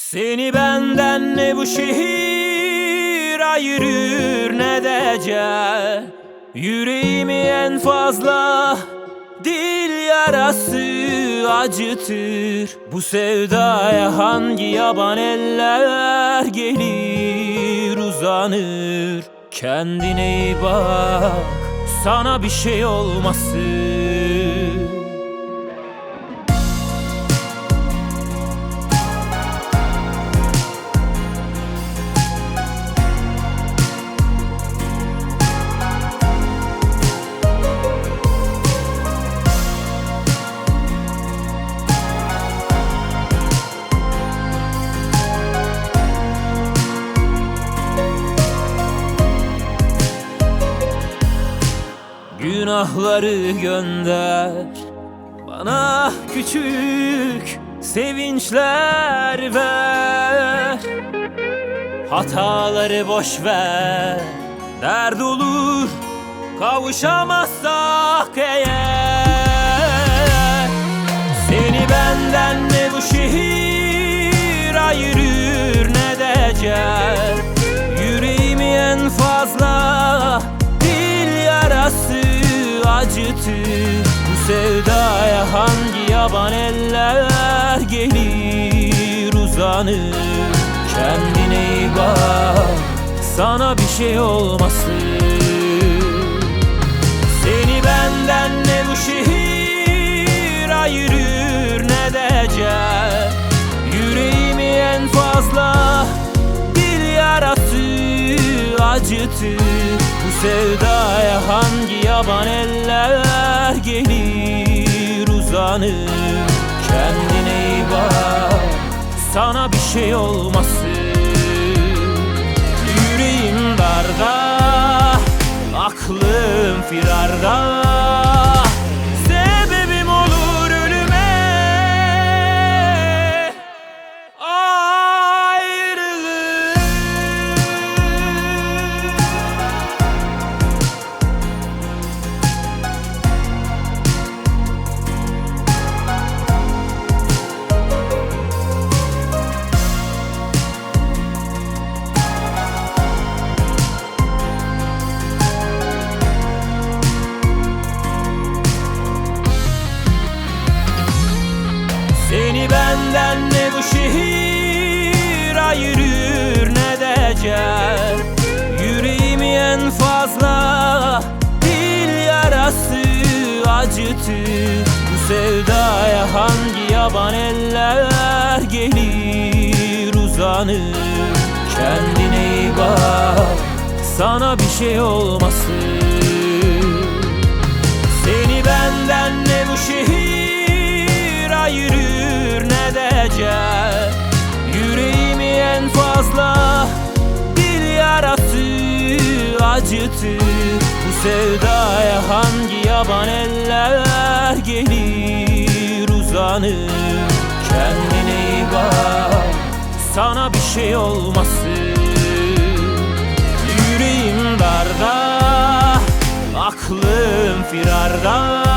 Seni benden ne bu şehir ayırır ne de ecel. Yüreğimi en fazla dil yarası acıtır. Bu sevdaya hangi yaban eller gelir uzanır. Kendine iyi bak, sana bir şey olmasın. Günahları gönder bana, küçük sevinçler ver. Hataları boş ver, dert olur kavuşamazsak eğer. Seni benden ne bu şehir ayırır ne de ecel. Yüreğimi en fazla dil yarası acıtır. Bu sevdaya hangi yaban eller gelir uzanır. Kendine iyi bak, sana bir şey olmasın. Seni benden ne bu şehir ayırır ne de ecel. Yüreğimi en fazla dil yarası acıtır. Bu sevdaya hangi yaban eller gelir uzanır. Kendine iyi bak, sana bir şey olmasın. Yüreğim darda, aklım firarda. Sebebim olur ölüme ayrılık. Seni benden ne bu şehir ayırır ne de ecel. Yüreğimi en fazla dil yarası acıtır. Bu sevdaya hangi yaban eller gelir uzanır. Kendine iyi bak, sana bir şey olmasın. Seni benden ne bu şehir ayırır ne de ecel. Yüreğimi en fazla dil yarası acıtır. Bu sevdaya hangi yaban eller gelir uzanır. Kendine iyi bak, sana bir şey olmasın. Yüreğim darda, aklım firarda.